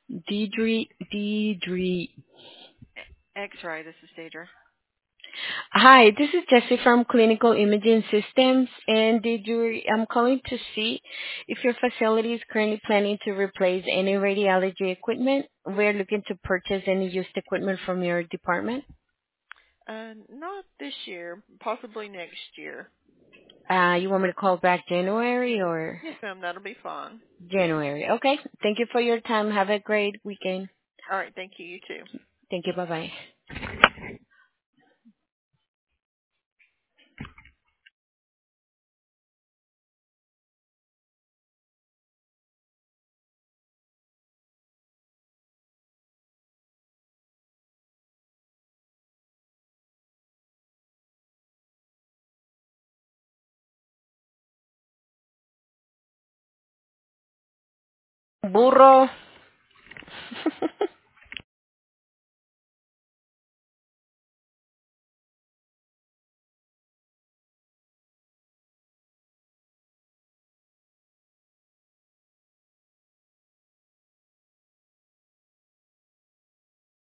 Deidre. X-ray. This is Deidre. Hi, this is Jessie from Clinical Imaging Systems, and I'm calling to see if your facility is currently planning to replace any radiology equipment. We're looking to purchase any used equipment from your department. Not this year. Possibly next year. You want me to call back January or Yes, ma'am. That'll be fine. January? Okay. Thank you for your time. Have a great weekend. All right. Thank you. You too. Thank you. Bye-bye. Burro.